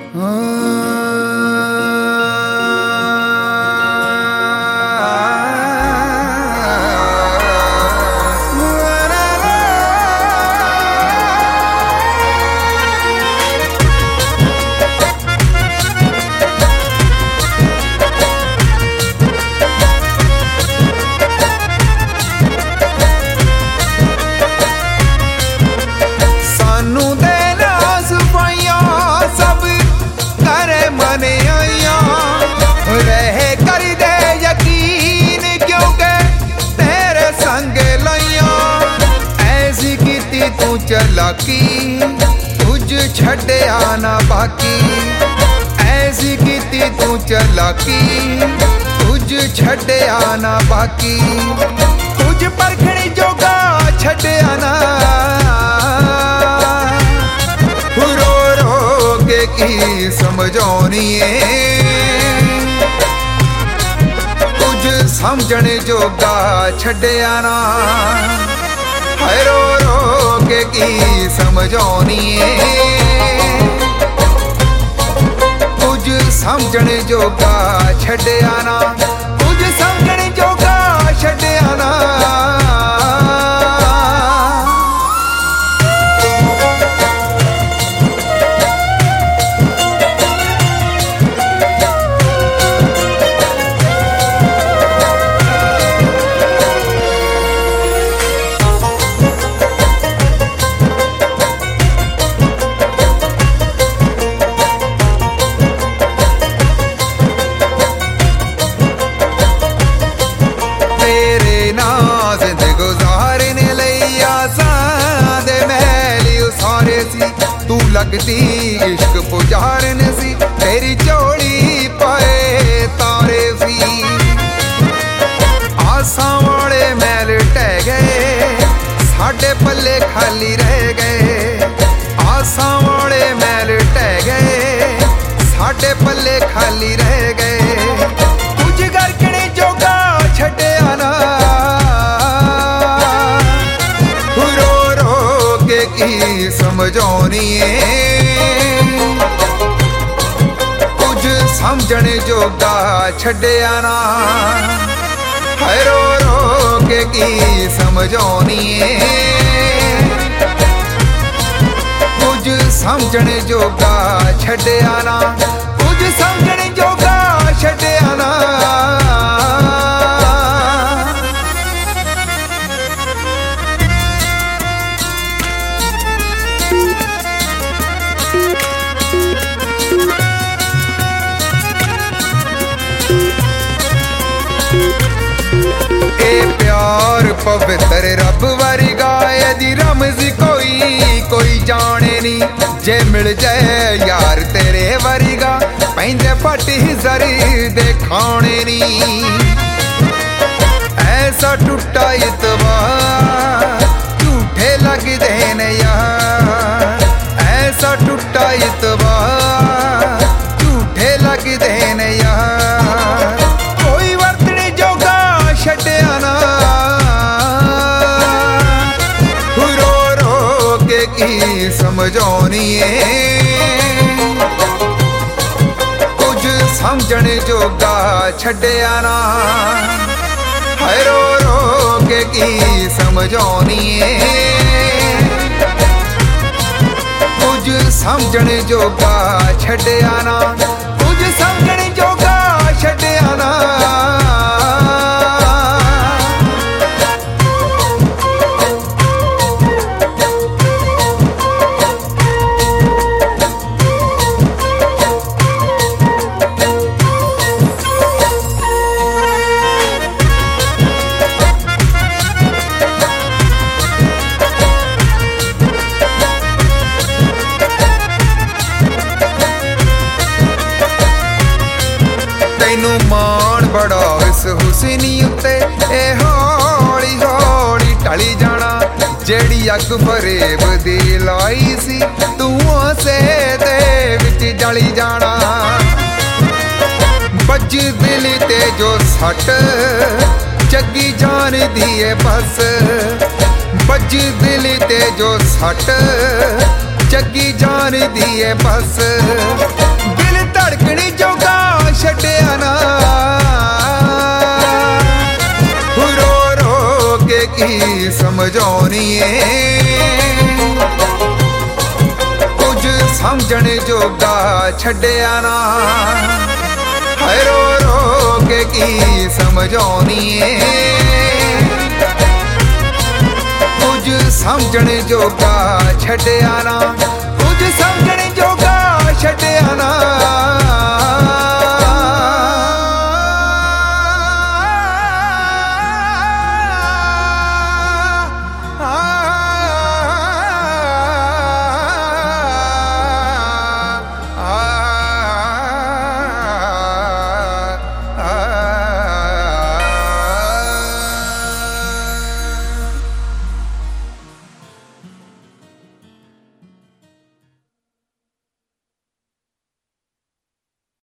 चलाकी तुझ छड्या ना बाकी, ऐसी कीती तू चलाकी तुझ छड्या ना बाकी, तुझ परखणी जोगा छड्या ना, रो रो के की समझौनी है, तुझ समझने जोगा छड्या ना, रो रो के की समझौनी है, कुछ समझने जोगा छड्या ना, कुछ समझने जोगा छड्या ना। तू लगती इश्क पुजारन सी, तेरी चोली पाए तारे सी, आसां वाले मैल टह गए साडे पल्ले खाली रह गए, आसां वाले मैल टह गए साडे पल्ले खाली रह गए, कुछ करकने जोगा छड्या ना, रो रो के की समझौनी है, कुछ समझने जोगा छड्या ना, रो रो के की समझौनी है, कुछ समझने जोगा छड्या ना, कुछ समझने जोगा छड्या ना। प्यार पवित्र रब वर्गा यदि रमज़ कोई जाने नी, जे मिल जाए यार तेरे वर्गा पैंदे फट जर दे खाने नी, ऐसा टूटा इतबार झूठे लगदे ने यार, ऐसा टूटा इतबार झूठे लगदे ने यार, कोई वरतने जोगा छड्या ना, रो रो के की समझौनी है, कुछ समझने जोगा छड्या ना, रो रो के की समझौनी है, कुछ समझने जोगा छड्या ना, कुछ समझने जोगा छड्या ना। मान बड़ा इस हुसैनी उत्ते ए हौली हौली टली जाना, जेड़ी अग फरेब दी लाई सी धुआं से दे विच जली जाना, बज दिल ते जो सट जगी जान दिए बस, बज दिल ते जो सट जगी जान दिए बस, समझौनीए कुछ समझण जोगा छड्डिया ना हाय रो रो के की समझौनीए कुछ समझण जोगा छड्डिया ना कुछ समझण जोगा